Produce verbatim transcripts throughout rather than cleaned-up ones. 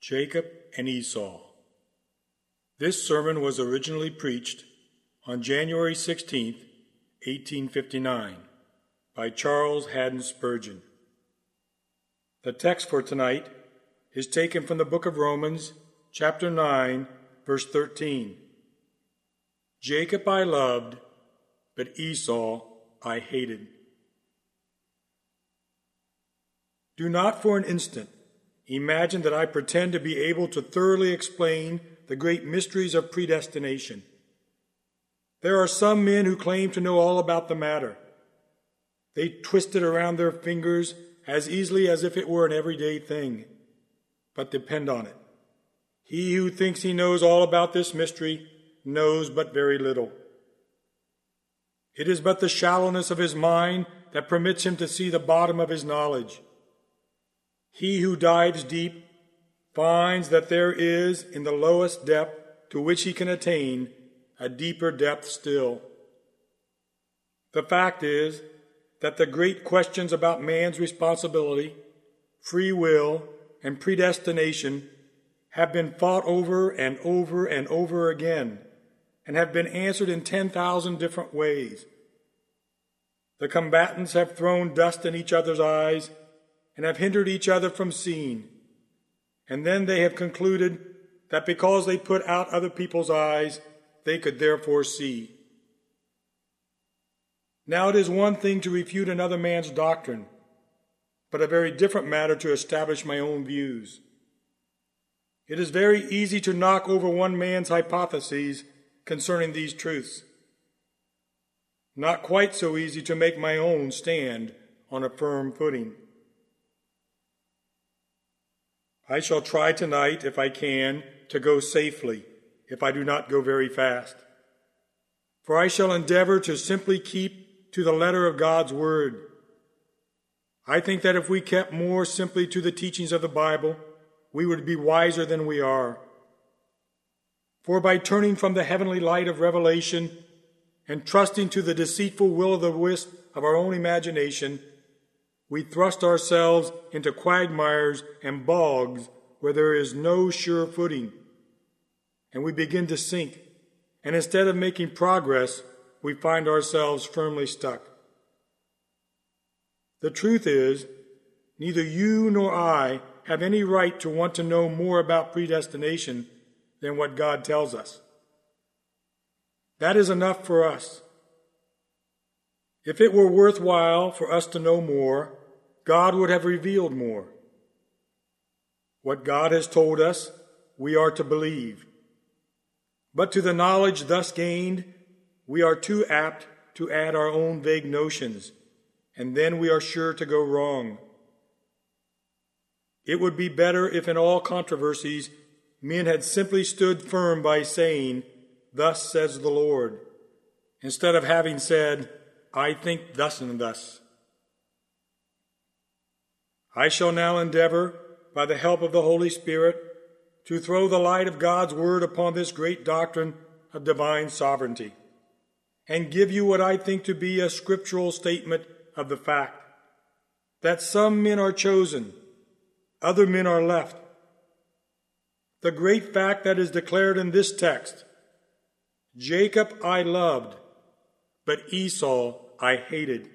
Jacob and Esau. This sermon was originally preached on January sixteenth, eighteen fifty-nine, by Charles Haddon Spurgeon. The text for tonight is taken from the book of Romans, chapter nine, verse thirteen. Jacob I loved, but Esau I hated. Do not for an instant imagine that I pretend to be able to thoroughly explain the great mysteries of predestination. There are some men who claim to know all about the matter. They twist it around their fingers as easily as if it were an everyday thing. But depend on it, he who thinks he knows all about this mystery knows but very little. It is but the shallowness of his mind that permits him to see the bottom of his knowledge. He who dives deep finds that there is, in the lowest depth to which he can attain, a deeper depth still. The fact is that the great questions about man's responsibility, free will, and predestination have been fought over and over and over again, and have been answered in ten thousand different ways. The combatants have thrown dust in each other's eyes and have hindered each other from seeing. And then they have concluded that because they put out other people's eyes, they could therefore see. Now it is one thing to refute another man's doctrine, but a very different matter to establish my own views. It is very easy to knock over one man's hypotheses concerning these truths. Not quite so easy to make my own stand on a firm footing. I shall try tonight, if I can, to go safely, if I do not go very fast. For I shall endeavor to simply keep to the letter of God's word. I think that if we kept more simply to the teachings of the Bible, we would be wiser than we are. For by turning from the heavenly light of revelation and trusting to the deceitful will-o'-the-wisp of our own imagination, we thrust ourselves into quagmires and bogs where there is no sure footing, and we begin to sink, and instead of making progress, we find ourselves firmly stuck. The truth is, neither you nor I have any right to want to know more about predestination than what God tells us. That is enough for us. If it were worthwhile for us to know more, God would have revealed more. What God has told us, we are to believe. But to the knowledge thus gained, we are too apt to add our own vague notions, and then we are sure to go wrong. It would be better if in all controversies men had simply stood firm by saying, "Thus says the Lord," instead of having said, "I think thus and thus." I shall now endeavor, by the help of the Holy Spirit, to throw the light of God's word upon this great doctrine of divine sovereignty, and give you what I think to be a scriptural statement of the fact that some men are chosen, other men are left. The great fact that is declared in this text: Jacob I loved, but Esau I hated.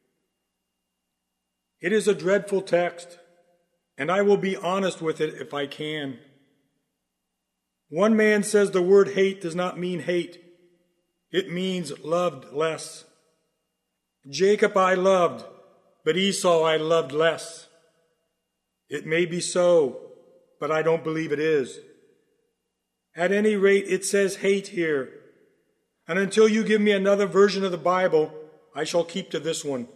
It is a dreadful text, and I will be honest with it if I can. One man says the word hate does not mean hate. It means loved less. Jacob I loved, but Esau I loved less. It may be so, but I don't believe it is. At any rate, it says hate here. And until you give me another version of the Bible, I shall keep to this one.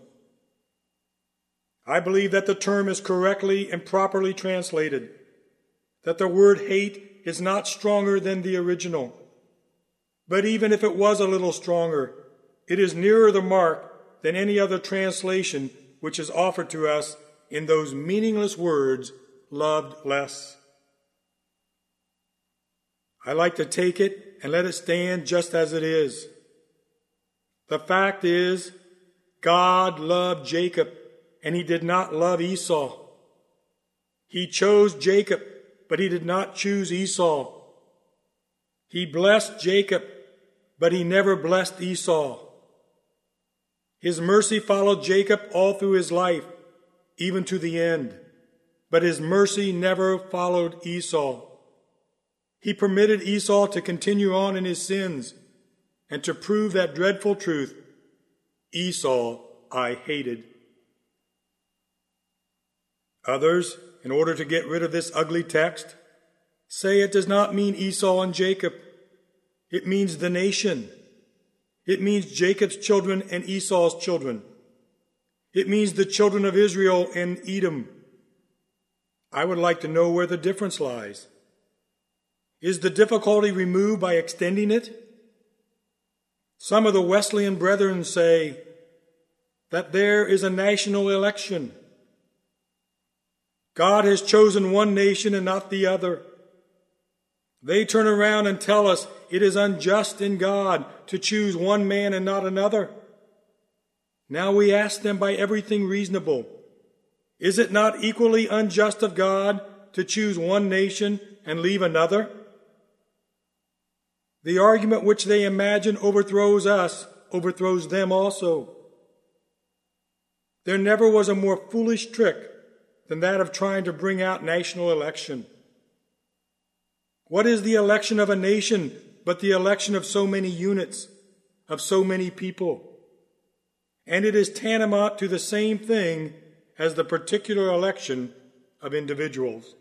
I believe that the term is correctly and properly translated, that the word hate is not stronger than the original. But even if it was a little stronger, it is nearer the mark than any other translation which is offered to us in those meaningless words, loved less. I like to take it and let it stand just as it is. The fact is, God loved Jacob, and he did not love Esau. He chose Jacob, but he did not choose Esau. He blessed Jacob, but he never blessed Esau. His mercy followed Jacob all through his life, even to the end, but his mercy never followed Esau. He permitted Esau to continue on in his sins and to prove that dreadful truth, Esau I hated. Others, in order to get rid of this ugly text, say it does not mean Esau and Jacob. It means the nation. It means Jacob's children and Esau's children. It means the children of Israel and Edom. I would like to know where the difference lies. Is the difficulty removed by extending it? Some of the Wesleyan brethren say that there is a national election. God has chosen one nation and not the other. They turn around and tell us it is unjust in God to choose one man and not another. Now we ask them by everything reasonable, is it not equally unjust of God to choose one nation and leave another? The argument which they imagine overthrows us overthrows them also. There never was a more foolish trick than that of trying to bring out national election. What is the election of a nation but the election of so many units, of so many people? And it is tantamount to the same thing as the particular election of individuals.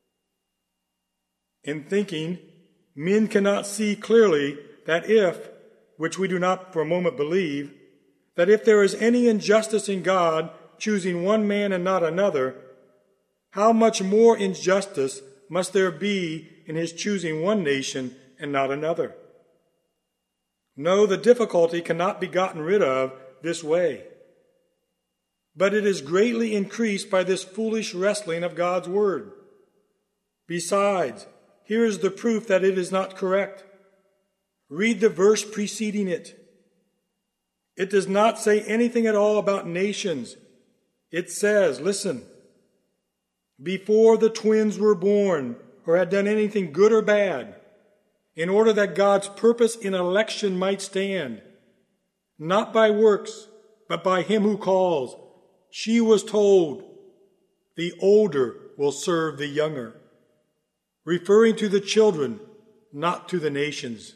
In thinking, men cannot see clearly that if, which we do not for a moment believe, that if there is any injustice in God choosing one man and not another, how much more injustice must there be in his choosing one nation and not another? No, the difficulty cannot be gotten rid of this way. But it is greatly increased by this foolish wrestling of God's word. Besides, here is the proof that it is not correct. Read the verse preceding it. It does not say anything at all about nations. It says, listen, before the twins were born or had done anything good or bad, in order that God's purpose in election might stand, not by works, but by him who calls, she was told, the older will serve the younger, referring to the children, not to the nations.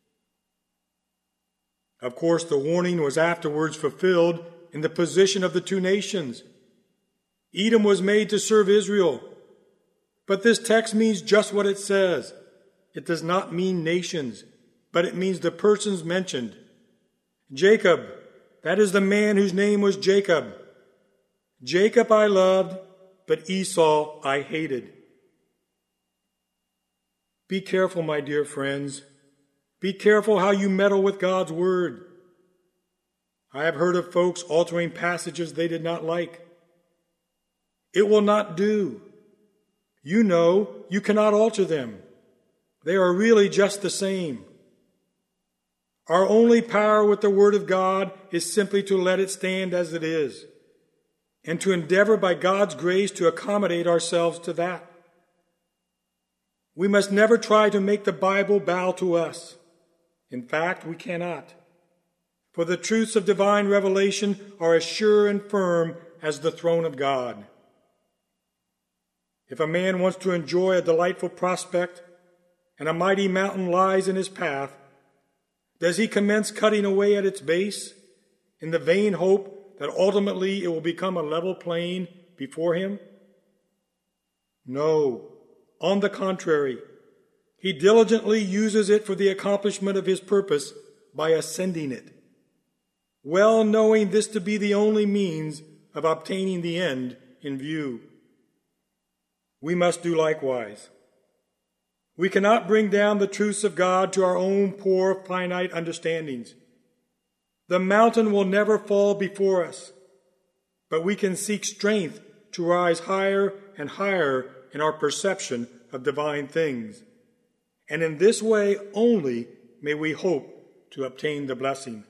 Of course, the warning was afterwards fulfilled in the position of the two nations. Edom was made to serve Israel. But this text means just what it says. It does not mean nations, but it means the persons mentioned. Jacob, that is the man whose name was Jacob. Jacob I loved, but Esau I hated. Be careful, my dear friends. Be careful how you meddle with God's word. I have heard of folks altering passages they did not like. It will not do. You know you cannot alter them. They are really just the same. Our only power with the Word of God is simply to let it stand as it is, and to endeavor by God's grace to accommodate ourselves to that. We must never try to make the Bible bow to us. In fact, we cannot. For the truths of divine revelation are as sure and firm as the throne of God. If a man wants to enjoy a delightful prospect and a mighty mountain lies in his path, does he commence cutting away at its base in the vain hope that ultimately it will become a level plain before him? No, on the contrary, he diligently uses it for the accomplishment of his purpose by ascending it, well knowing this to be the only means of obtaining the end in view. We must do likewise. We cannot bring down the truths of God to our own poor, finite understandings. The mountain will never fall before us, but we can seek strength to rise higher and higher in our perception of divine things. And in this way only may we hope to obtain the blessing.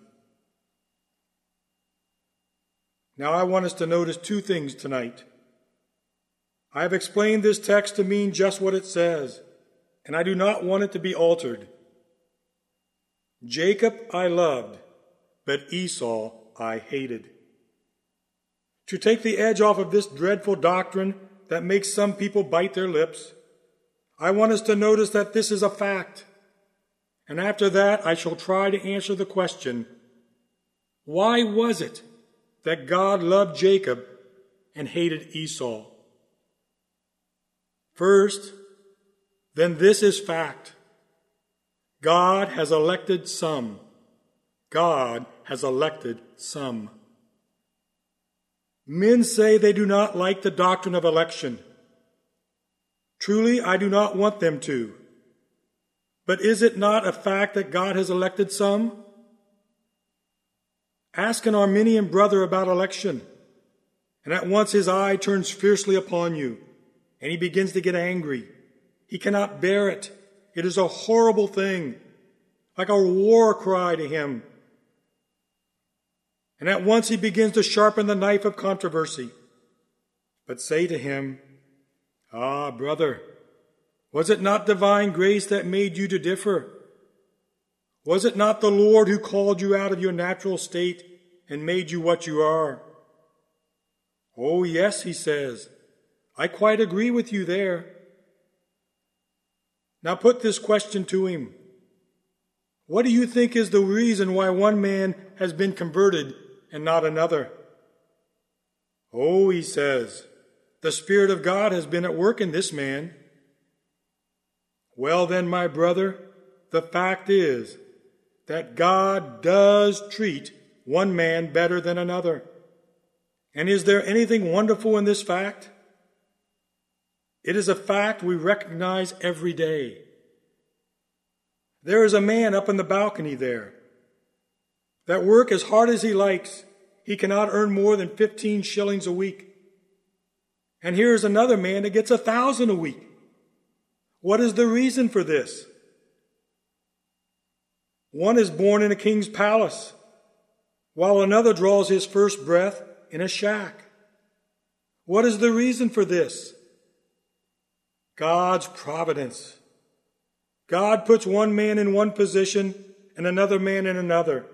Now I want us to notice two things tonight. I have explained this text to mean just what it says, and I do not want it to be altered. Jacob I loved, but Esau I hated. To take the edge off of this dreadful doctrine that makes some people bite their lips, I want us to notice that this is a fact. And after that, I shall try to answer the question, why was it that God loved Jacob and hated Esau? First, then this is fact. God has elected some. God has elected some. Men say they do not like the doctrine of election. Truly, I do not want them to. But is it not a fact that God has elected some? Ask an Arminian brother about election, and at once his eye turns fiercely upon you, and he begins to get angry. He cannot bear it. It is a horrible thing, like a war cry to him. And at once he begins to sharpen the knife of controversy. But say to him, ah, brother, was it not divine grace that made you to differ? Was it not the Lord who called you out of your natural state and made you what you are? Oh, yes, he says, I quite agree with you there. Now put this question to him. What do you think is the reason why one man has been converted and not another? Oh, he says, the Spirit of God has been at work in this man. Well then, my brother, the fact is that God does treat one man better than another. And is there anything wonderful in this fact? It is a fact we recognize every day. There is a man up in the balcony there that work as hard as he likes. He cannot earn more than fifteen shillings a week. And here is another man that gets a thousand a week. What is the reason for this? One is born in a king's palace, while another draws his first breath in a shack. What is the reason for this? God's providence. God puts one man in one position and another man in another.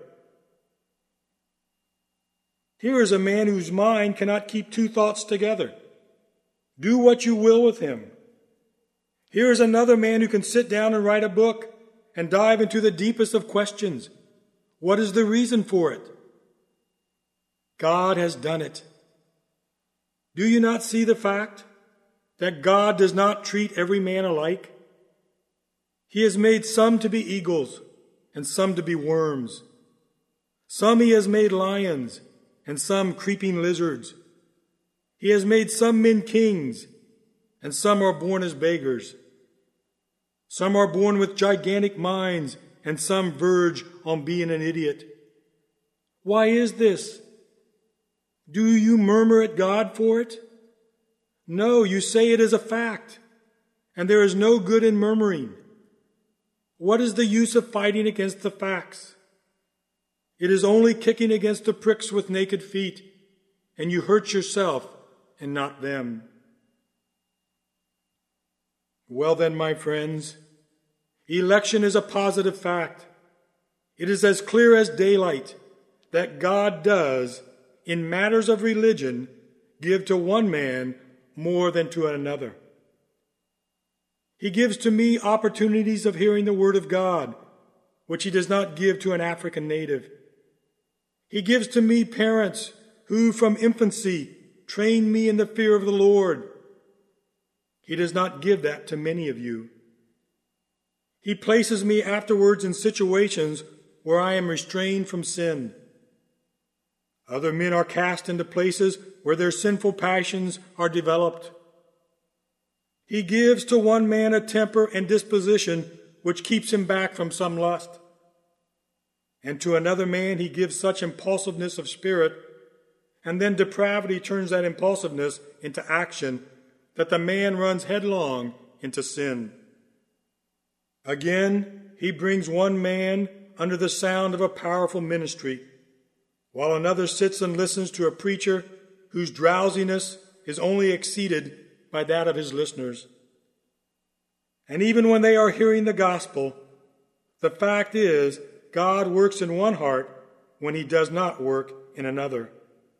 Here is a man whose mind cannot keep two thoughts together. Do what you will with him. Here is another man who can sit down and write a book and dive into the deepest of questions. What is the reason for it? God has done it. Do you not see the fact that God does not treat every man alike? He has made some to be eagles and some to be worms. Some he has made lions and some creeping lizards. He has made some men kings and some are born as beggars. Some are born with gigantic minds and some verge on being an idiot. Why is this? Do you murmur at God for it? No, you say it is a fact, and there is no good in murmuring. What is the use of fighting against the facts? It is only kicking against the pricks with naked feet, and you hurt yourself and not them. Well then, my friends, election is a positive fact. It is as clear as daylight that God does, in matters of religion, give to one man more than to another. He gives to me opportunities of hearing the word of God, which he does not give to an African native. He gives to me parents who from infancy train me in the fear of the Lord. He does not give that to many of you. He places me afterwards in situations where I am restrained from sin. Other men are cast into places where their sinful passions are developed. He gives to one man a temper and disposition which keeps him back from some lust. And to another man he gives such impulsiveness of spirit, and then depravity turns that impulsiveness into action, that the man runs headlong into sin. Again, he brings one man under the sound of a powerful ministry, while another sits and listens to a preacher whose drowsiness is only exceeded by that of his listeners. And even when they are hearing the gospel, the fact is God works in one heart when he does not work in another.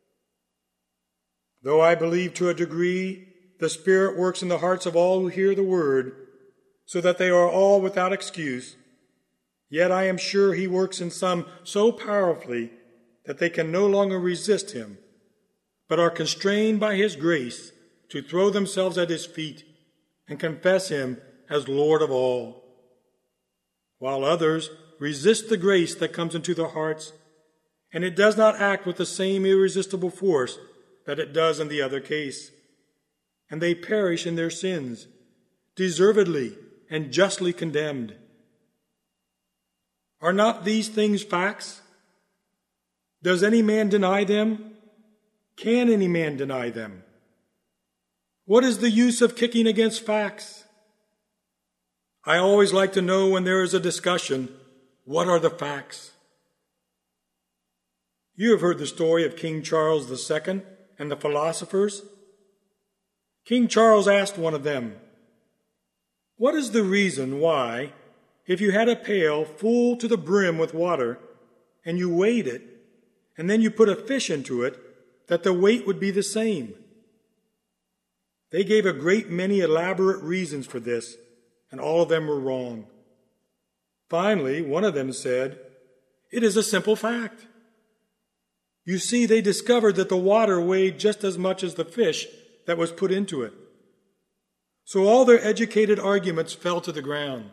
Though I believe to a degree the Spirit works in the hearts of all who hear the word, so that they are all without excuse, yet I am sure he works in some so powerfully that they can no longer resist him, but are constrained by his grace to throw themselves at his feet and confess him as Lord of all, while others resist the grace that comes into their hearts, and it does not act with the same irresistible force that it does in the other case, and they perish in their sins, deservedly and justly condemned. Are not these things facts? Does any man deny them? Can any man deny them? What is the use of kicking against facts? I always like to know when there is a discussion, what are the facts? You have heard the story of King Charles the Second and the philosophers. King Charles asked one of them, "What is the reason why, if you had a pail full to the brim with water, and you weighed it, and then you put a fish into it, that the weight would be the same?" They gave a great many elaborate reasons for this, and all of them were wrong. Finally, one of them said, "It is a simple fact. You see, they discovered that the water weighed just as much as the fish that was put into it. So all their educated arguments fell to the ground."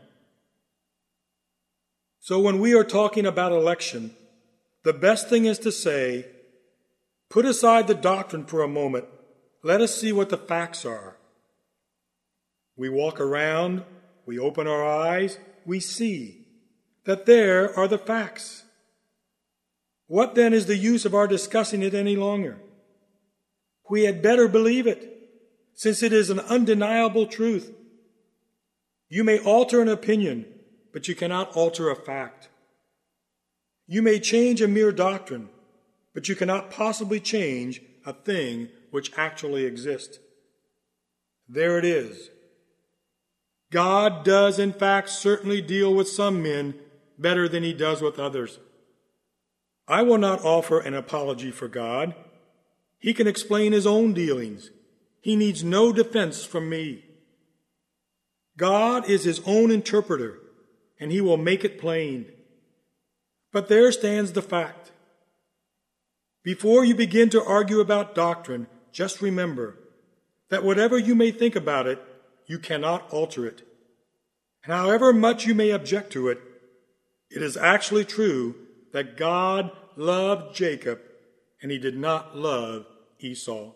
So when we are talking about election, the best thing is to say, put aside the doctrine for a moment. Let us see what the facts are. We walk around, we open our eyes, we see that there are the facts. What then is the use of our discussing it any longer? We had better believe it, since it is an undeniable truth. You may alter an opinion, but you cannot alter a fact. You may change a mere doctrine, but you cannot possibly change a thing which actually exists. There it is. God does, in fact, certainly deal with some men better than he does with others. I will not offer an apology for God. He can explain his own dealings. He needs no defense from me. God is his own interpreter, and he will make it plain. But there stands the fact. Before you begin to argue about doctrine, just remember that whatever you may think about it, you cannot alter it. And however much you may object to it, it is actually true that God loved Jacob and he did not love Esau.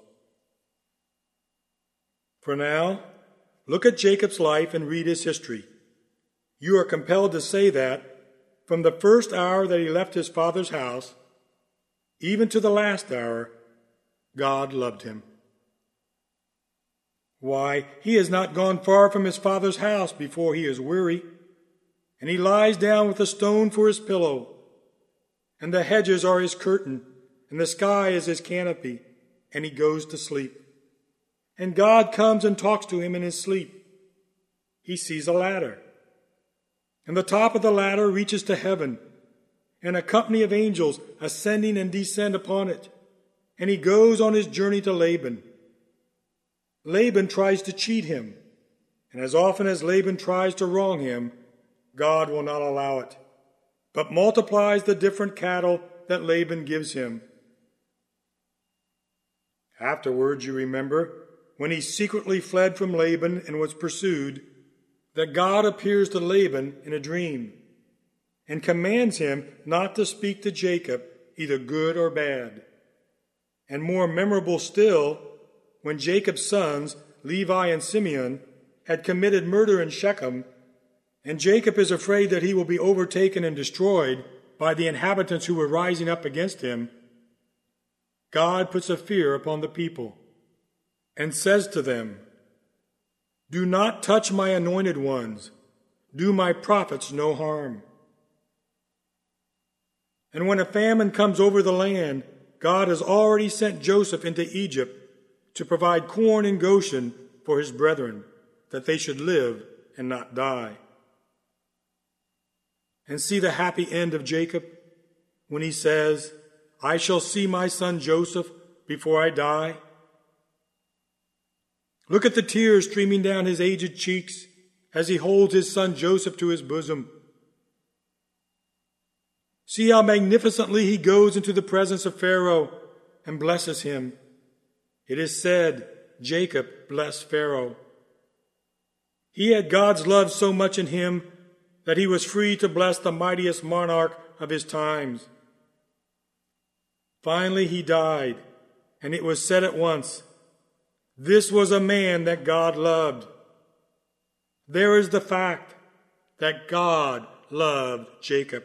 For now, look at Jacob's life and read his history. You are compelled to say that from the first hour that he left his father's house, even to the last hour, God loved him. Why, he has not gone far from his father's house before he is weary, and he lies down with a stone for his pillow, and the hedges are his curtain, and the sky is his canopy, and he goes to sleep. And God comes and talks to him in his sleep. He sees a ladder, and the top of the ladder reaches to heaven, and a company of angels ascending and descend upon it, and he goes on his journey to Laban. Laban tries to cheat him, and as often as Laban tries to wrong him, God will not allow it, but multiplies the different cattle that Laban gives him. Afterwards, you remember, when he secretly fled from Laban and was pursued, that God appears to Laban in a dream and commands him not to speak to Jacob either good or bad. And more memorable still, when Jacob's sons, Levi and Simeon, had committed murder in Shechem, and Jacob is afraid that he will be overtaken and destroyed by the inhabitants who were rising up against him, God puts a fear upon the people and says to them, "Do not touch my anointed ones. Do my prophets no harm." And when a famine comes over the land, God has already sent Joseph into Egypt to provide corn in Goshen for for his brethren, that they should live and not die. And see the happy end of Jacob when he says, I shall see my son Joseph before I die. Look at the tears streaming down his aged cheeks as he holds his son Joseph to his bosom. See how magnificently he goes into the presence of Pharaoh and blesses him. It is said, Jacob blessed Pharaoh. He had God's love so much in him that he was free to bless the mightiest monarch of his times. Finally he died, and it was said at once, this was a man that God loved. There is the fact that God loved Jacob.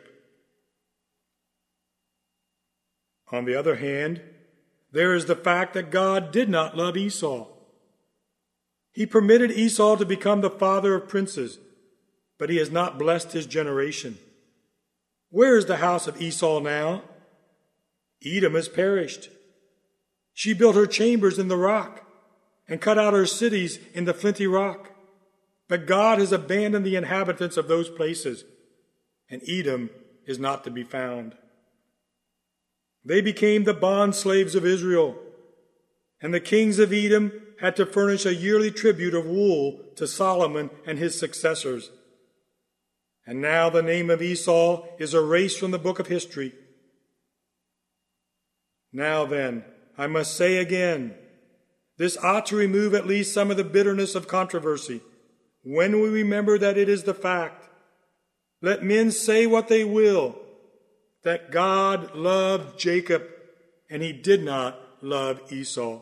On the other hand, there is the fact that God did not love Esau. He permitted Esau to become the father of princes, but he has not blessed his generation. Where is the house of Esau now? Edom has perished. She built her chambers in the rock and cut out her cities in the flinty rock. But God has abandoned the inhabitants of those places, and Edom is not to be found. They became the bond slaves of Israel, and the kings of Edom had to furnish a yearly tribute of wool to Solomon and his successors. And now the name of Esau is erased from the book of history. Now then, I must say again, this ought to remove at least some of the bitterness of controversy when we remember that it is the fact. Let men say what they will, that God loved Jacob and he did not love Esau.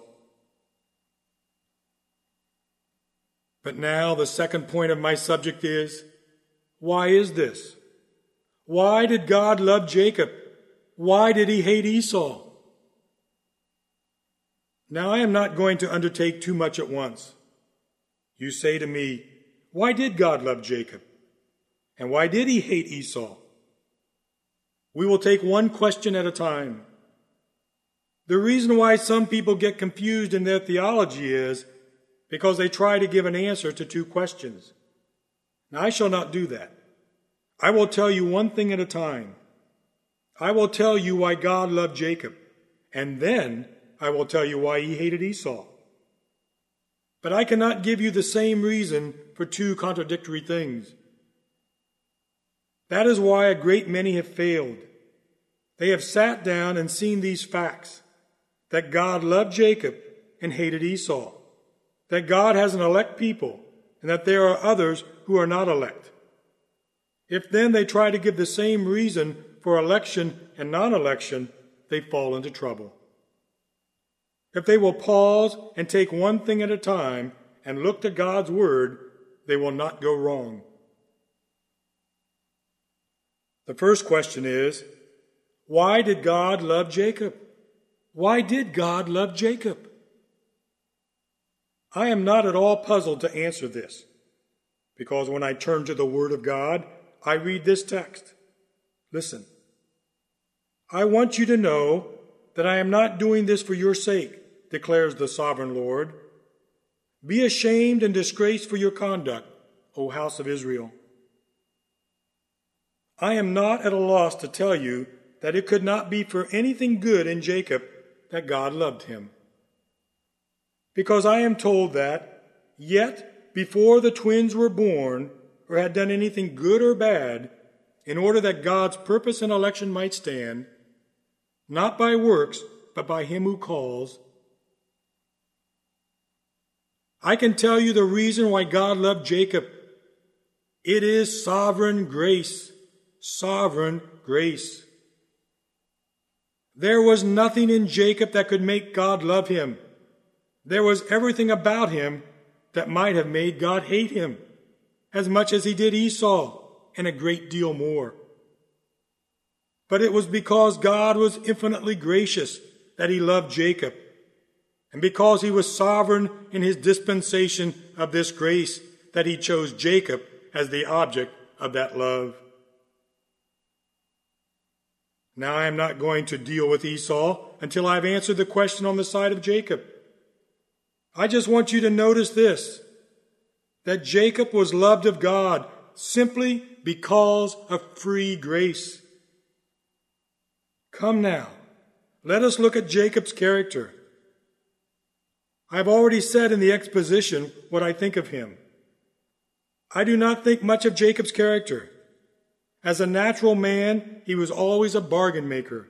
But now the second point of my subject is, why is this? Why did God love Jacob? Why did he hate Esau? Now I am not going to undertake too much at once. You say to me, why did God love Jacob? And why did he hate Esau? We will take one question at a time. The reason why some people get confused in their theology is because they try to give an answer to two questions. Now, I shall not do that. I will tell you one thing at a time. I will tell you why God loved Jacob, and then I will tell you why he hated Esau. But I cannot give you the same reason for two contradictory things. That is why a great many have failed. They have sat down and seen these facts, that God loved Jacob and hated Esau, that God has an elect people, and that there are others who are not elect. If then they try to give the same reason for election and non-election, they fall into trouble. If they will pause and take one thing at a time and look to God's word, they will not go wrong. The first question is, why did God love Jacob? Why did God love Jacob? I am not at all puzzled to answer this, because when I turn to the Word of God, I read this text. Listen, I want you to know that I am not doing this for your sake, declares the sovereign Lord. Be ashamed and disgraced for your conduct, O house of Israel. I am not at a loss to tell you that it could not be for anything good in Jacob that God loved him. Because I am told that, yet before the twins were born or had done anything good or bad, in order that God's purpose and election might stand, not by works, but by him who calls, I can tell you the reason why God loved Jacob. It is sovereign grace. Sovereign grace. There was nothing in Jacob that could make God love him. There was everything about him that might have made God hate him, as much as he did Esau, and a great deal more. But it was because God was infinitely gracious that he loved Jacob, and because he was sovereign in his dispensation of this grace that he chose Jacob as the object of that love. Now I am not going to deal with Esau until I have answered the question on the side of Jacob. I just want you to notice this, that Jacob was loved of God simply because of free grace. Come now, let us look at Jacob's character. I've already said in the exposition what I think of him. I do not think much of Jacob's character. As a natural man, he was always a bargain maker.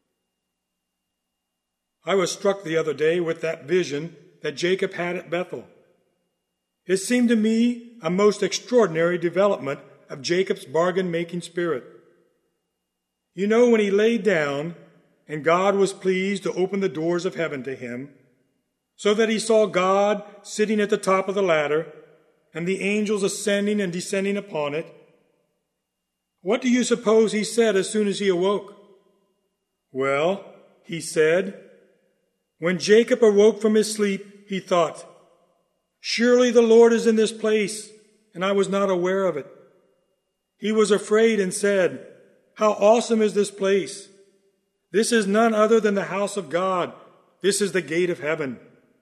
I was struck the other day with that vision that Jacob had at Bethel. It seemed to me a most extraordinary development of Jacob's bargain-making spirit. You know, when he laid down, and God was pleased to open the doors of heaven to him, so that he saw God sitting at the top of the ladder, and the angels ascending and descending upon it, what do you suppose he said as soon as he awoke? Well, he said, when Jacob awoke from his sleep, he thought, surely the Lord is in this place, and I was not aware of it. He was afraid and said, how awesome is this place! This is none other than the house of God. This is the gate of heaven.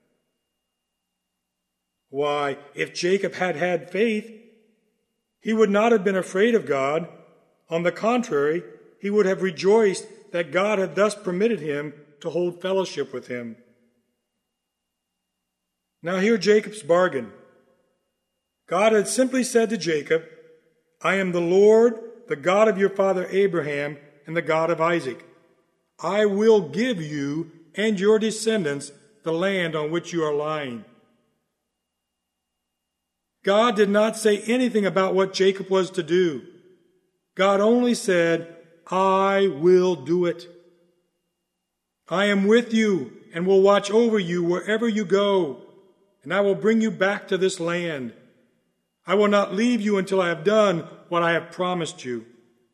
Why, if Jacob had had faith, he would not have been afraid of God. On the contrary, he would have rejoiced that God had thus permitted him to hold fellowship with him. Now hear Jacob's bargain. God had simply said to Jacob, I am the Lord, the God of your father Abraham, and the God of Isaac. I will give you and your descendants the land on which you are lying. God did not say anything about what Jacob was to do. God only said, I will do it. I am with you and will watch over you wherever you go, and I will bring you back to this land. I will not leave you until I have done what I have promised you.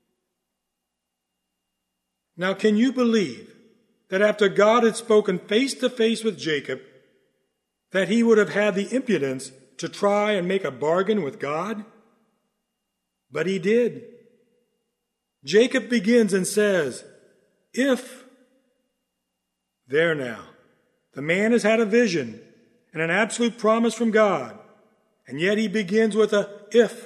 Now, can you believe that after God had spoken face to face with Jacob, that he would have had the impudence to try and make a bargain with God? But he did. Jacob begins and says, if. There now, the man has had a vision and an absolute promise from God, and yet he begins with a if.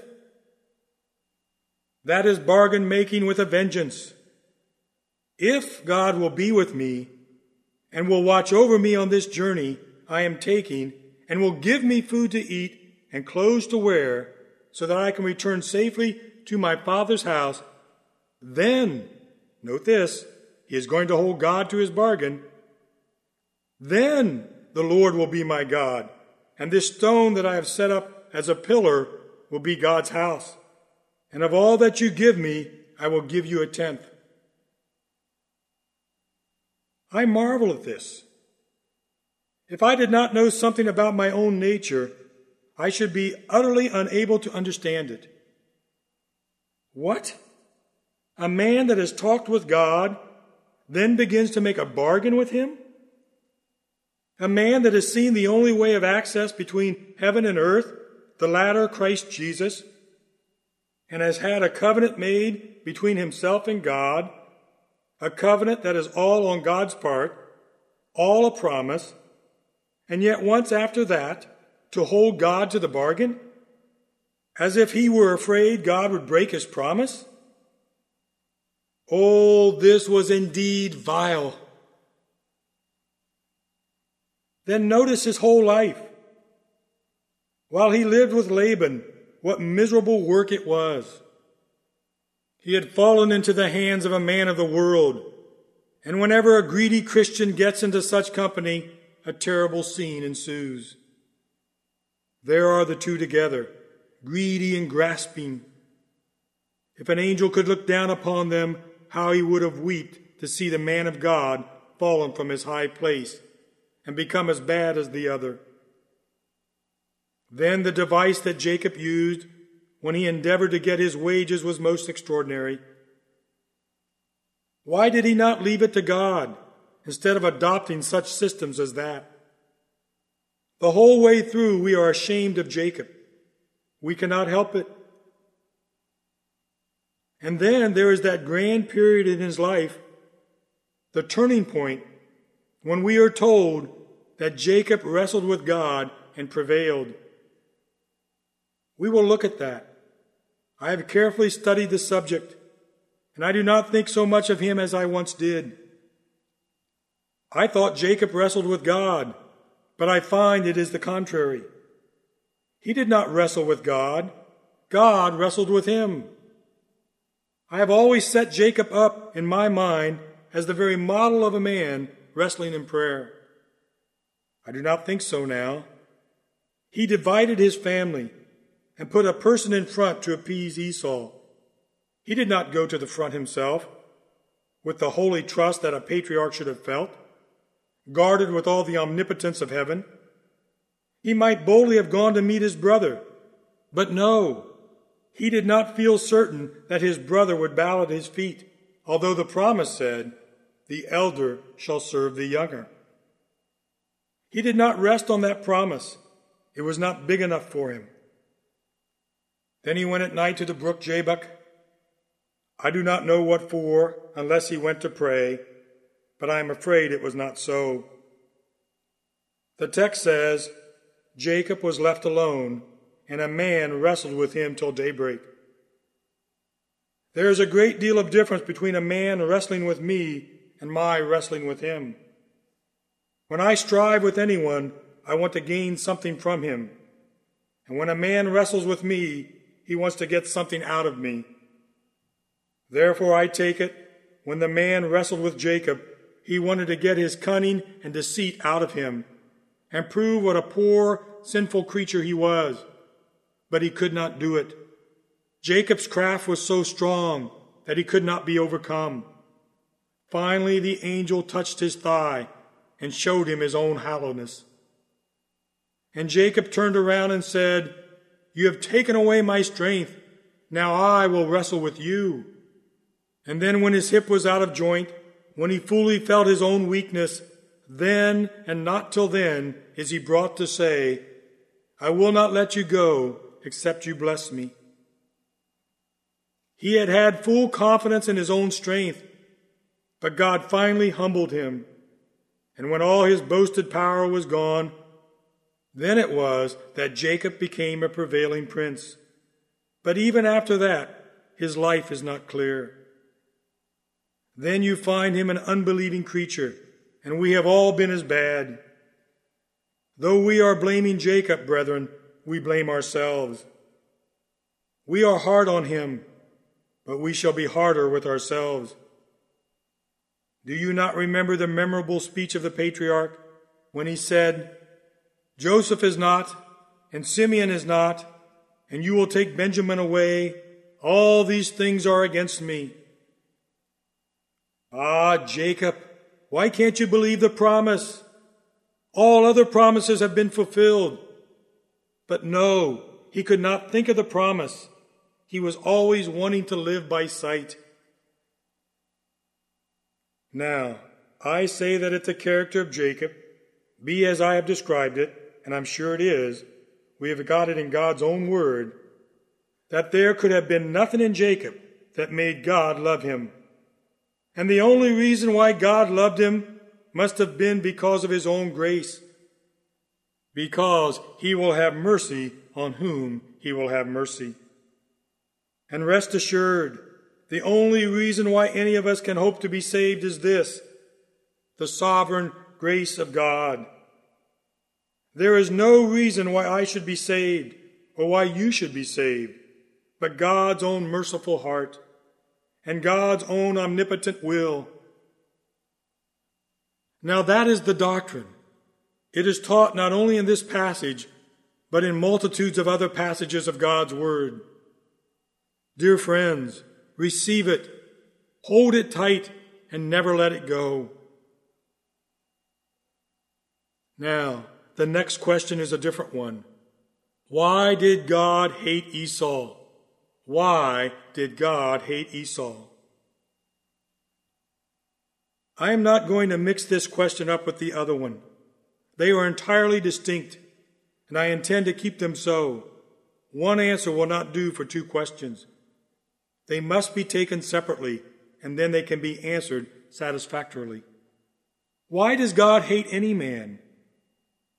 That is bargain making with a vengeance. If God will be with me and will watch over me on this journey I am taking and will give me food to eat and clothes to wear so that I can return safely to my father's house, then, note this, he is going to hold God to his bargain, then the Lord will be my God, and this stone that I have set up as a pillar will be God's house. And of all that you give me, I will give you a tenth. I marvel at this. If I did not know something about my own nature, I should be utterly unable to understand it. What? A man that has talked with God then begins to make a bargain with him? A man that has seen the only way of access between heaven and earth, the latter Christ Jesus, and has had a covenant made between himself and God, a covenant that is all on God's part, all a promise, and yet once after that, to hold God to the bargain, as if he were afraid God would break his promise? Oh, this was indeed vile. Then notice his whole life. While he lived with Laban, what miserable work it was. He had fallen into the hands of a man of the world, and whenever a greedy Christian gets into such company, a terrible scene ensues. There are the two together, greedy and grasping. If an angel could look down upon them, how he would have wept to see the man of God fallen from his high place and become as bad as the other. Then the device that Jacob used when he endeavored to get his wages was most extraordinary. Why did he not leave it to God instead of adopting such systems as that? The whole way through we are ashamed of Jacob. We cannot help it. And then there is that grand period in his life, the turning point, when we are told that Jacob wrestled with God and prevailed. We will look at that. I have carefully studied the subject, and I do not think so much of him as I once did. I thought Jacob wrestled with God, but I find it is the contrary. He did not wrestle with God. God wrestled with him. I have always set Jacob up in my mind as the very model of a man wrestling in prayer. I do not think so now. He divided his family and put a person in front to appease Esau. He did not go to the front himself, with the holy trust that a patriarch should have felt, guarded with all the omnipotence of heaven. He might boldly have gone to meet his brother, but no, he did not feel certain that his brother would bow at his feet, although the promise said, "The elder shall serve the younger." He did not rest on that promise. It was not big enough for him. Then he went at night to the brook Jabbok. I do not know what for, unless he went to pray, but I am afraid it was not so. The text says, Jacob was left alone, and a man wrestled with him till daybreak. There is a great deal of difference between a man wrestling with me and my wrestling with him. When I strive with anyone, I want to gain something from him. And when a man wrestles with me, he wants to get something out of me. Therefore, I take it, when the man wrestled with Jacob, he wanted to get his cunning and deceit out of him and prove what a poor, sinful creature he was. But he could not do it. Jacob's craft was so strong that he could not be overcome. Finally, the angel touched his thigh and showed him his own hollowness. And Jacob turned around and said, "You have taken away my strength. Now I will wrestle with you." And then when his hip was out of joint, when he fully felt his own weakness, then and not till then is he brought to say, "I will not let you go except you bless me." He had had full confidence in his own strength, but God finally humbled him. And when all his boasted power was gone, then it was that Jacob became a prevailing prince. But even after that, his life is not clear. Then you find him an unbelieving creature, and we have all been as bad. Though we are blaming Jacob, brethren, we blame ourselves. We are hard on him, but we shall be harder with ourselves. Do you not remember the memorable speech of the patriarch when he said, "Joseph is not, and Simeon is not, and you will take Benjamin away. All these things are against me." Ah, Jacob, why can't you believe the promise? All other promises have been fulfilled. But no, he could not think of the promise. He was always wanting to live by sight. Now, I say that it's the character of Jacob, be as I have described it, and I'm sure it is, we have got it in God's own word, that there could have been nothing in Jacob that made God love him. And the only reason why God loved him must have been because of his own grace, because he will have mercy on whom he will have mercy. And rest assured, the only reason why any of us can hope to be saved is this: the sovereign grace of God. There is no reason why I should be saved or why you should be saved, but God's own merciful heart and God's own omnipotent will. Now that is the doctrine. It is taught not only in this passage, but in multitudes of other passages of God's Word. Dear friends, receive it, hold it tight, and never let it go. Now, the next question is a different one. Why did God hate Esau? Why did God hate Esau? I am not going to mix this question up with the other one. They are entirely distinct, and I intend to keep them so. One answer will not do for two questions. They must be taken separately, and then they can be answered satisfactorily. Why does God hate any man?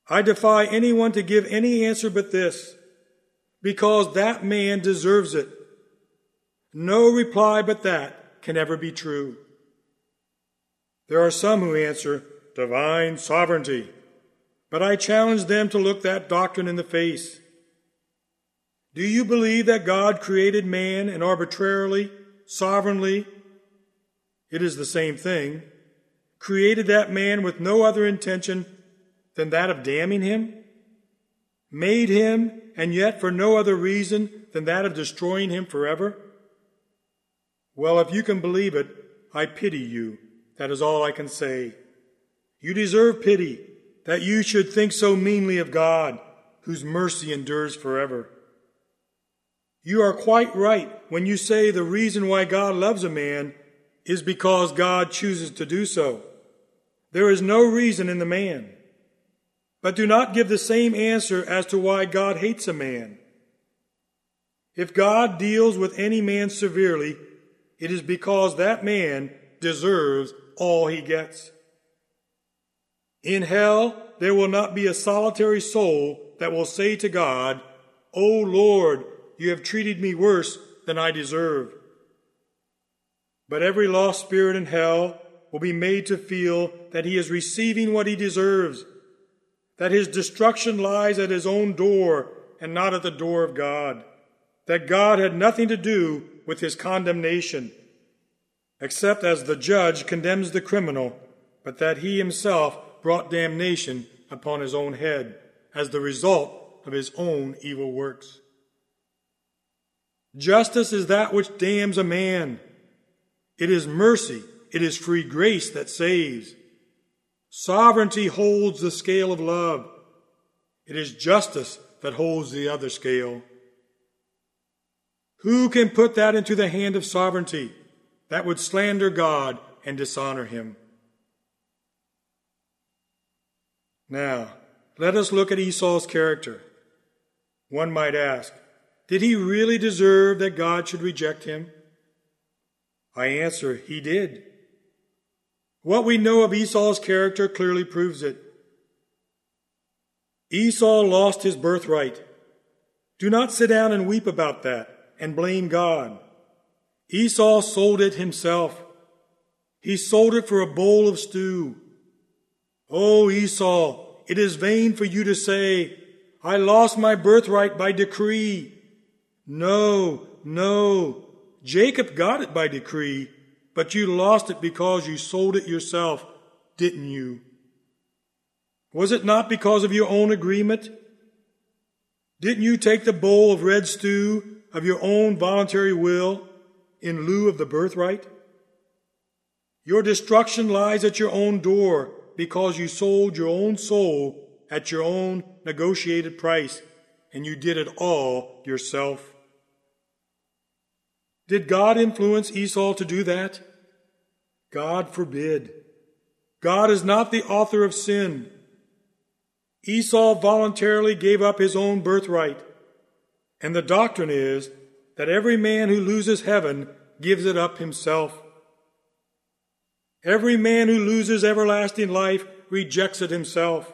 I defy anyone to give any answer but this, because that man deserves it. No reply but that can ever be true. There are some who answer, divine sovereignty, but I challenge them to look that doctrine in the face. Do you believe that God created man and arbitrarily, sovereignly, it is the same thing, created that man with no other intention than that of damning him? Made him, and yet for no other reason than that of destroying him forever? Well, if you can believe it, I pity you. That is all I can say. You deserve pity, that you should think so meanly of God, whose mercy endures forever. You are quite right when you say the reason why God loves a man is because God chooses to do so. There is no reason in the man. But do not give the same answer as to why God hates a man. If God deals with any man severely, it is because that man deserves all he gets. In hell, there will not be a solitary soul that will say to God, "O Lord, you have treated me worse than I deserve." But every lost spirit in hell will be made to feel that he is receiving what he deserves, that his destruction lies at his own door and not at the door of God, that God had nothing to do with his condemnation, except as the judge condemns the criminal, but that he himself brought damnation upon his own head as the result of his own evil works. Justice is that which damns a man. It is mercy, it is free grace that saves. Sovereignty holds the scale of love. It is justice that holds the other scale. Who can put that into the hand of sovereignty that would slander God and dishonor him? Now, let us look at Esau's character. One might ask, did he really deserve that God should reject him? I answer, he did. What we know of Esau's character clearly proves it. Esau lost his birthright. Do not sit down and weep about that and blame God. Esau sold it himself. He sold it for a bowl of stew. Oh, Esau, it is vain for you to say, I lost my birthright by decree. No, no. Jacob got it by decree, but you lost it because you sold it yourself, didn't you? Was it not because of your own agreement? Didn't you take the bowl of red stew of your own voluntary will in lieu of the birthright? Your destruction lies at your own door because you sold your own soul at your own negotiated price, and you did it all yourself. Did God influence Esau to do that? God forbid. God is not the author of sin. Esau voluntarily gave up his own birthright, and the doctrine is that every man who loses heaven gives it up himself. Every man who loses everlasting life rejects it himself.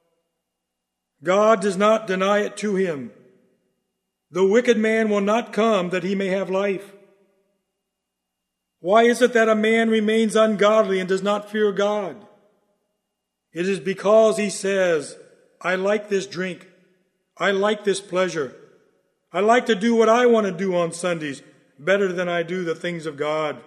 God does not deny it to him. The wicked man will not come that he may have life. Why is it that a man remains ungodly and does not fear God? It is because he says, I like this drink. I like this pleasure. I like to do what I want to do on Sundays better than I do the things of God.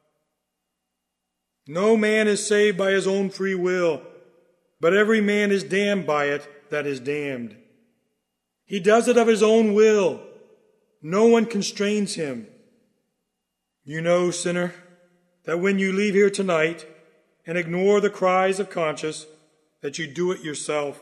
No man is saved by his own free will, but every man is damned by it that is damned. He does it of his own will. No one constrains him. You know, sinner, that when you leave here tonight and ignore the cries of conscience, that you do it yourself.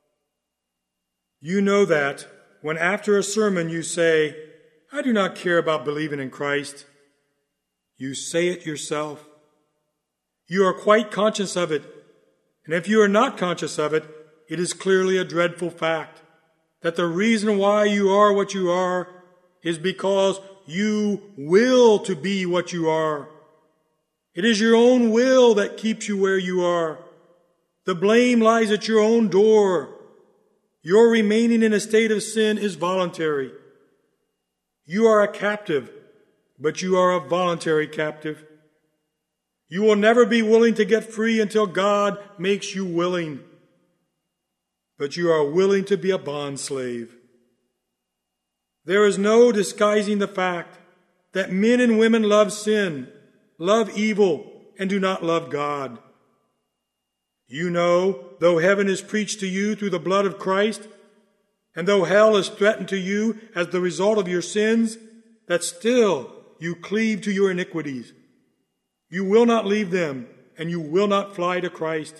You know that when after a sermon you say, I do not care about believing in Christ, you say it yourself. You are quite conscious of it, and if you are not conscious of it, it is clearly a dreadful fact that the reason why you are what you are is because you will to be what you are. It is your own will that keeps you where you are. The blame lies at your own door. Your remaining in a state of sin is voluntary. You are a captive, but you are a voluntary captive. You will never be willing to get free until God makes you willing. But you are willing to be a bondslave. There is no disguising the fact that men and women love sin, love evil, and do not love God. You know, though heaven is preached to you through the blood of Christ, and though hell is threatened to you as the result of your sins, that still you cleave to your iniquities. You will not leave them, and you will not fly to Christ.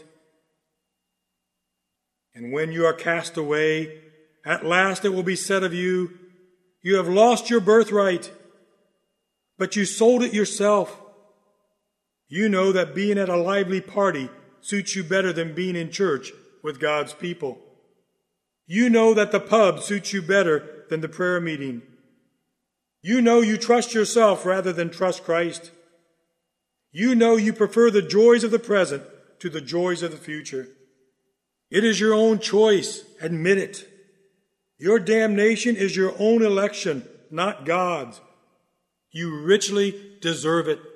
And when you are cast away, at last it will be said of you, you have lost your birthright, but you sold it yourself. You know that being at a lively party suits you better than being in church with God's people. You know that the pub suits you better than the prayer meeting. You know you trust yourself rather than trust Christ. You know you prefer the joys of the present to the joys of the future. It is your own choice. Admit it. Your damnation is your own election, not God's. You richly deserve it.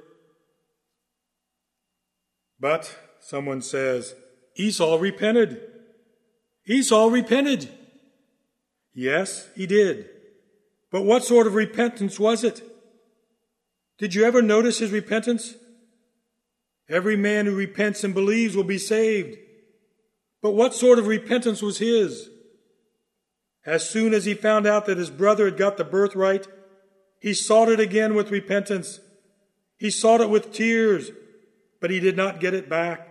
But, someone says, Esau repented. Esau repented. Yes, he did. But what sort of repentance was it? Did you ever notice his repentance? Every man who repents and believes will be saved. But what sort of repentance was his? As soon as he found out that his brother had got the birthright, he sought it again with repentance. He sought it with tears, but he did not get it back.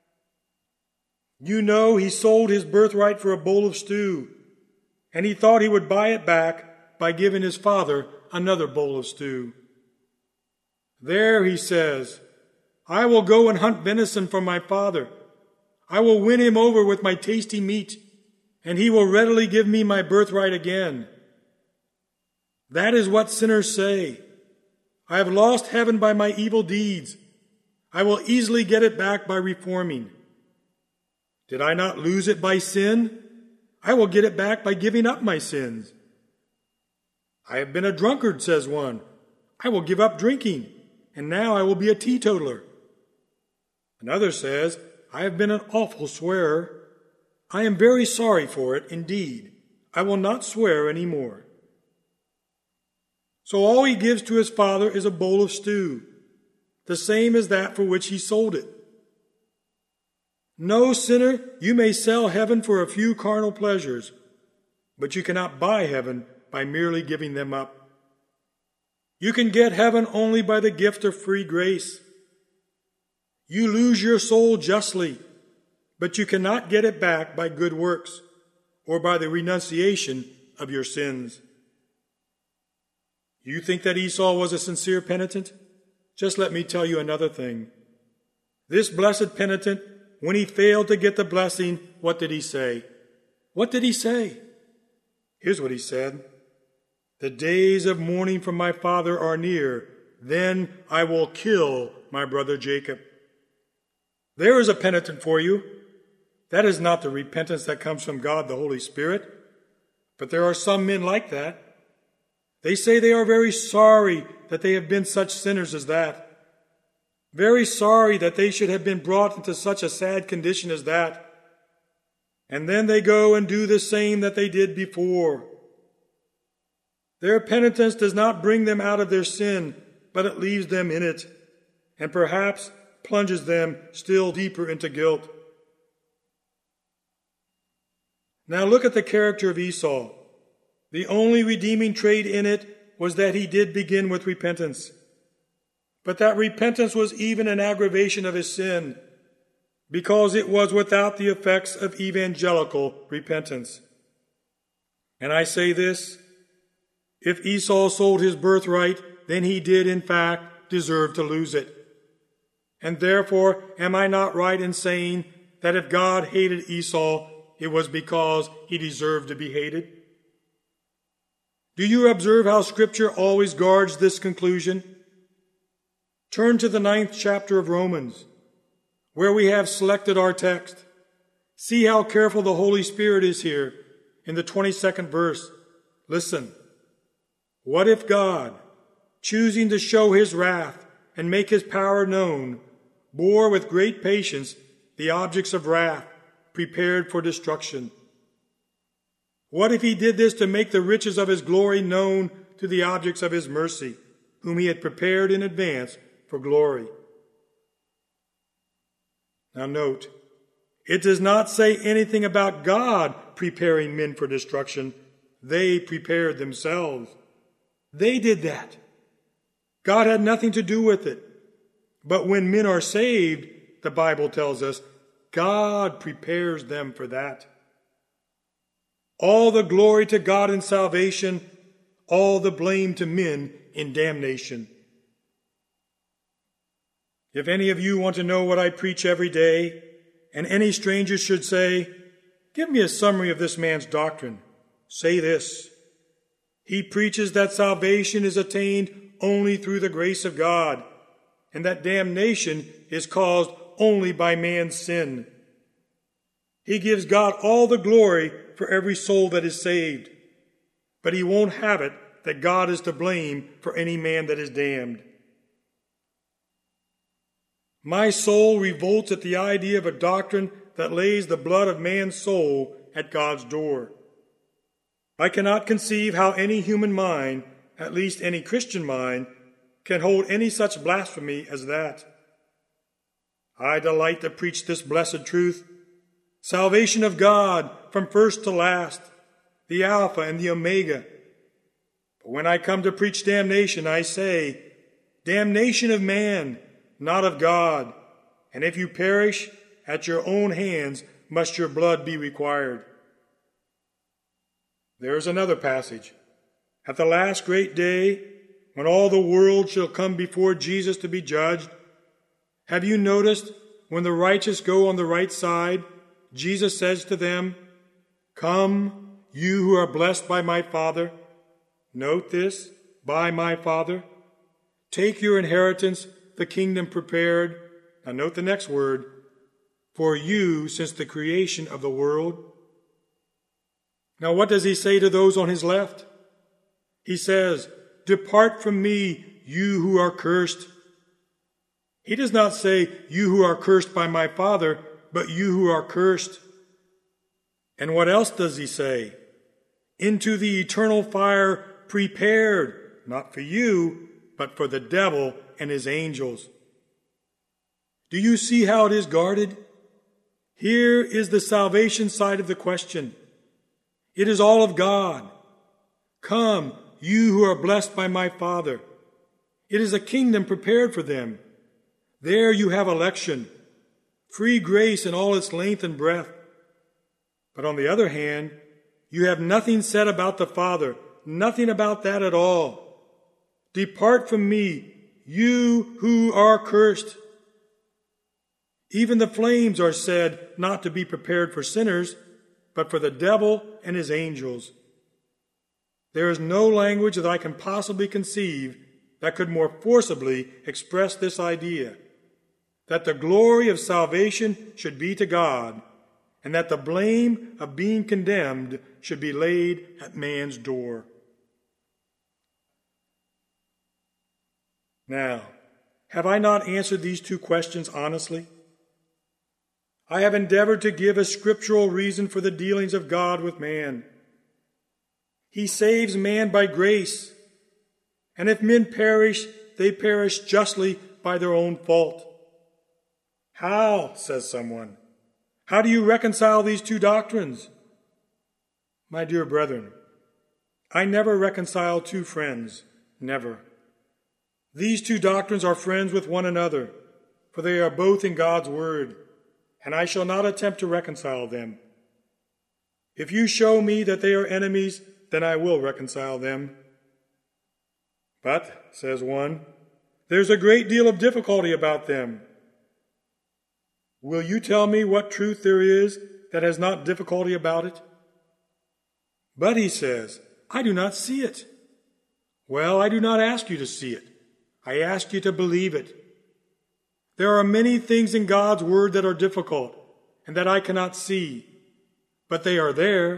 You know he sold his birthright for a bowl of stew, and he thought he would buy it back by giving his father another bowl of stew. There, he says, I will go and hunt venison for my father. I will win him over with my tasty meat, and he will readily give me my birthright again. That is what sinners say. I have lost heaven by my evil deeds. I will easily get it back by reforming. Did I not lose it by sin? I will get it back by giving up my sins. I have been a drunkard, says one. I will give up drinking, and now I will be a teetotaler. Another says, I have been an awful swearer. I am very sorry for it, indeed. I will not swear any more. So all he gives to his father is a bowl of stew, the same as that for which he sold it. No, sinner, you may sell heaven for a few carnal pleasures, but you cannot buy heaven by merely giving them up. You can get heaven only by the gift of free grace. You lose your soul justly, but you cannot get it back by good works or by the renunciation of your sins. You think that Esau was a sincere penitent? Just let me tell you another thing. This blessed penitent, when he failed to get the blessing, what did he say? What did he say? Here's what he said. The days of mourning for my father are near. Then I will kill my brother Jacob. There is a penitent for you. That is not the repentance that comes from God the Holy Spirit. But there are some men like that. They say they are very sorry that they have been such sinners as that. Very sorry that they should have been brought into such a sad condition as that. And then they go and do the same that they did before. Their penitence does not bring them out of their sin, but it leaves them in it, and perhaps plunges them still deeper into guilt. Now look at the character of Esau. The only redeeming trait in it was that he did begin with repentance. But that repentance was even an aggravation of his sin, because it was without the effects of evangelical repentance. And I say this, if Esau sold his birthright, then he did in fact deserve to lose it. And therefore, am I not right in saying that if God hated Esau, it was because he deserved to be hated? Do you observe how Scripture always guards this conclusion? Turn to the ninth chapter of Romans, where we have selected our text. See how careful the Holy Spirit is here in the twenty-second verse. Listen. What if God, choosing to show his wrath and make his power known, bore with great patience the objects of wrath prepared for destruction? What if he did this to make the riches of his glory known to the objects of his mercy, whom he had prepared in advance for glory? Now note, it does not say anything about God preparing men for destruction. They prepared themselves. They did that. God had nothing to do with it. But when men are saved, the Bible tells us, God prepares them for that. All the glory to God in salvation, all the blame to men in damnation. If any of you want to know what I preach every day, and any stranger should say, "Give me a summary of this man's doctrine," say this: he preaches that salvation is attained only through the grace of God, and that damnation is caused only by man's sin. He gives God all the glory for every soul that is saved, but he won't have it that God is to blame for any man that is damned. My soul revolts at the idea of a doctrine that lays the blood of man's soul at God's door. I cannot conceive how any human mind, at least any Christian mind, can hold any such blasphemy as that. I delight to preach this blessed truth: salvation of God from first to last, the Alpha and the Omega. But when I come to preach damnation, I say, damnation of man, not of God. And if you perish, at your own hands must your blood be required. There is another passage. At the last great day, when all the world shall come before Jesus to be judged, have you noticed when the righteous go on the right side, Jesus says to them, "Come, you who are blessed by my Father." Note this, by my Father. Take your inheritance, the kingdom prepared. Now note the next word, for you since the creation of the world. Now what does he say to those on his left? He says, "Depart from me, you who are cursed." He does not say, "You who are cursed by my Father," but "you who are cursed." And what else does he say? Into the eternal fire prepared, not for you, but for the devil and his angels. Do you see how it is guarded? Here is the salvation side of the question. It is all of God. Come, you who are blessed by my Father. It is a kingdom prepared for them. There you have election, free grace in all its length and breadth. But on the other hand, you have nothing said about the Father, nothing about that at all. Depart from me, you who are cursed. Even the flames are said not to be prepared for sinners, but for the devil and his angels. There is no language that I can possibly conceive that could more forcibly express this idea, that the glory of salvation should be to God, and that the blame of being condemned should be laid at man's door. Now, have I not answered these two questions honestly? I have endeavored to give a scriptural reason for the dealings of God with man. He saves man by grace, and if men perish, they perish justly by their own fault. How, says someone, how do you reconcile these two doctrines? My dear brethren, I never reconcile two friends, never. These two doctrines are friends with one another, for they are both in God's word, and I shall not attempt to reconcile them. If you show me that they are enemies, then I will reconcile them. But, says one, there's a great deal of difficulty about them. Will you tell me what truth there is that has not difficulty about it? But, he says, I do not see it. Well, I do not ask you to see it. I ask you to believe it. There are many things in God's word that are difficult and that I cannot see, but they are there,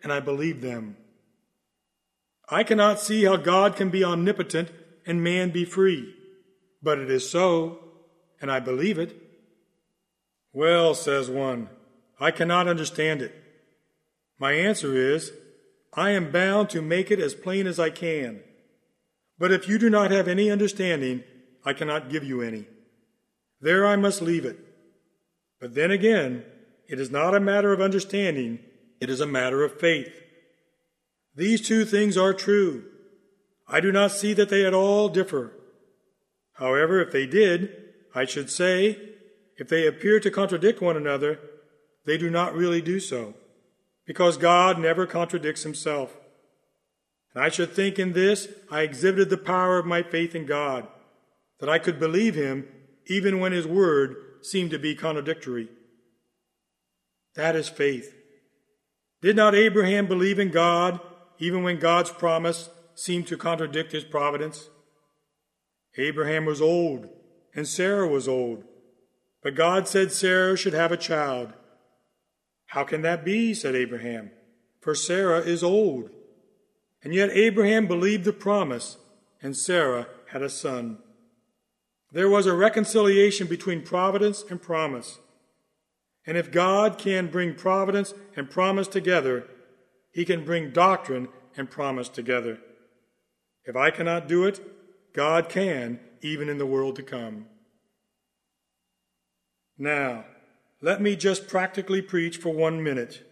and I believed them. I cannot see how God can be omnipotent and man be free, but it is so, and I believe it. Well, says one, I cannot understand it. My answer is, I am bound to make it as plain as I can. But if you do not have any understanding, I cannot give you any. There I must leave it. But then again, it is not a matter of understanding, it is a matter of faith. These two things are true. I do not see that they at all differ. However, if they did, I should say, if they appear to contradict one another, they do not really do so, because God never contradicts himself. And I should think in this I exhibited the power of my faith in God, that I could believe him even when his word seemed to be contradictory. That is faith. Did not Abraham believe in God even when God's promise seemed to contradict his providence? Abraham was old, and Sarah was old, but God said Sarah should have a child. How can that be, said Abraham, for Sarah is old. And yet Abraham believed the promise, and Sarah had a son. There was a reconciliation between providence and promise. And if God can bring providence and promise together, he can bring doctrine and promise together. If I cannot do it, God can, even in the world to come. Now, let me just practically preach for one minute.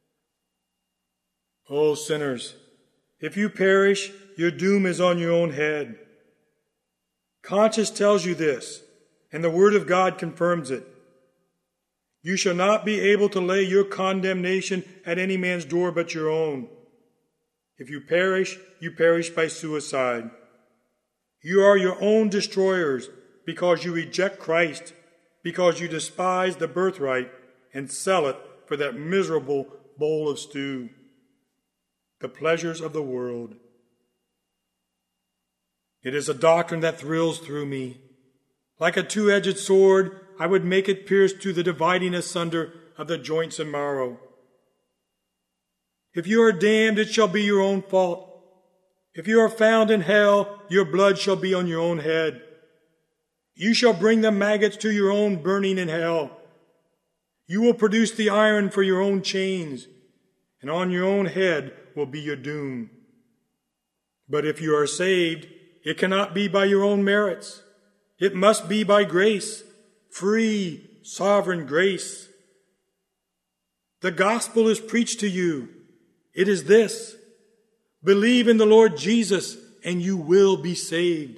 Oh, sinners, if you perish, your doom is on your own head. Conscience tells you this, and the Word of God confirms it. You shall not be able to lay your condemnation at any man's door but your own. If you perish, you perish by suicide. You are your own destroyers because you reject Christ, because you despise the birthright and sell it for that miserable bowl of stew. The pleasures of the world. It is a doctrine that thrills through me. Like a two-edged sword, I would make it pierce to the dividing asunder of the joints and marrow. If you are damned, it shall be your own fault. If you are found in hell, your blood shall be on your own head. You shall bring the maggots to your own burning in hell. You will produce the iron for your own chains, and on your own head will be your doom. But if you are saved, it cannot be by your own merits. It must be by grace, free, sovereign grace. The gospel is preached to you. It is this: believe in the Lord Jesus, and you will be saved.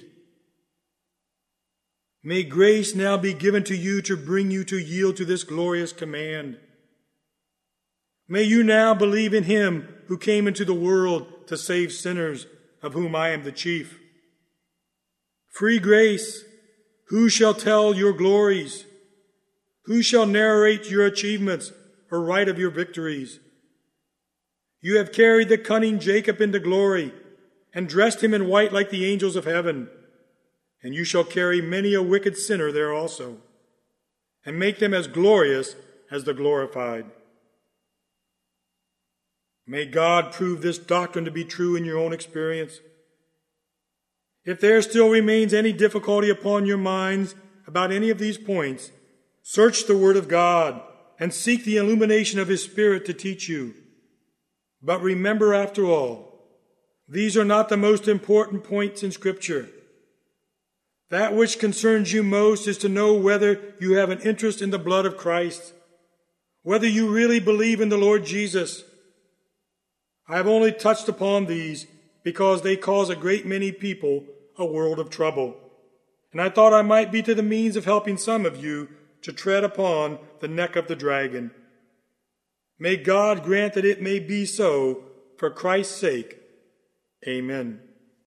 May grace now be given to you to bring you to yield to this glorious command. May you now believe in him who came into the world to save sinners, of whom I am the chief. Free grace, who shall tell your glories? Who shall narrate your achievements or write of your victories? You have carried the cunning Jacob into glory and dressed him in white like the angels of heaven. And you shall carry many a wicked sinner there also, and make them as glorious as the glorified. May God prove this doctrine to be true in your own experience. If there still remains any difficulty upon your minds about any of these points, search the Word of God and seek the illumination of his Spirit to teach you. But remember, after all, these are not the most important points in Scripture. That which concerns you most is to know whether you have an interest in the blood of Christ, whether you really believe in the Lord Jesus. I have only touched upon these because they cause a great many people a world of trouble, and I thought I might be to the means of helping some of you to tread upon the neck of the dragon. May God grant that it may be so for Christ's sake. Amen.